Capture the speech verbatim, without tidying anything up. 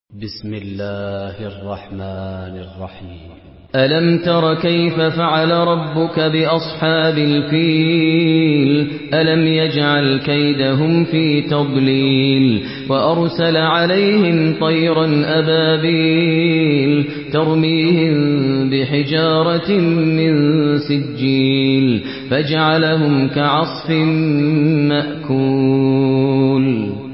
بسم الله الرحمن الرحيم. ألم تر كيف فعل ربك بأصحاب الفيل ألم يجعل كيدهم في تضليل وأرسل عليهم طيرا أبابيل ترميهم بحجارة من سجيل فجعلهم كعصف مأكول.